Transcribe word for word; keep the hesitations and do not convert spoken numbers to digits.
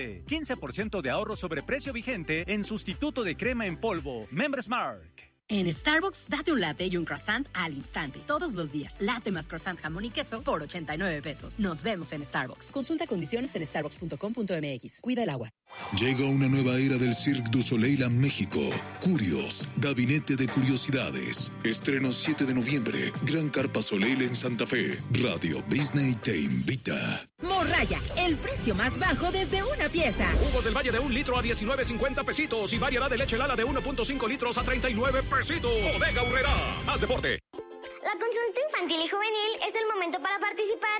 quince por ciento de ahorro sobre precio vigente en sustituto de crema en polvo. Members Mark. En Starbucks, date un latte y un croissant al instante. Todos los días. Latte más croissant, jamón y queso por ochenta y nueve pesos. Nos vemos en Starbucks. Consulta condiciones en starbucks punto com punto m x. Cuida el agua. Llega una nueva era del Cirque du Soleil a México. Curios, Gabinete de Curiosidades. Estreno siete de noviembre. Gran Carpa Soleil en Santa Fe. Radio Disney te invita. Morraya, el precio más bajo desde una pieza. Jugos del Valle de un litro a diecinueve cincuenta pesitos y variedad de leche Lala de uno punto cinco litros a treinta y nueve pesitos. Bodega Aurrerá. Haz deporte. La consulta infantil y juvenil es el momento para participar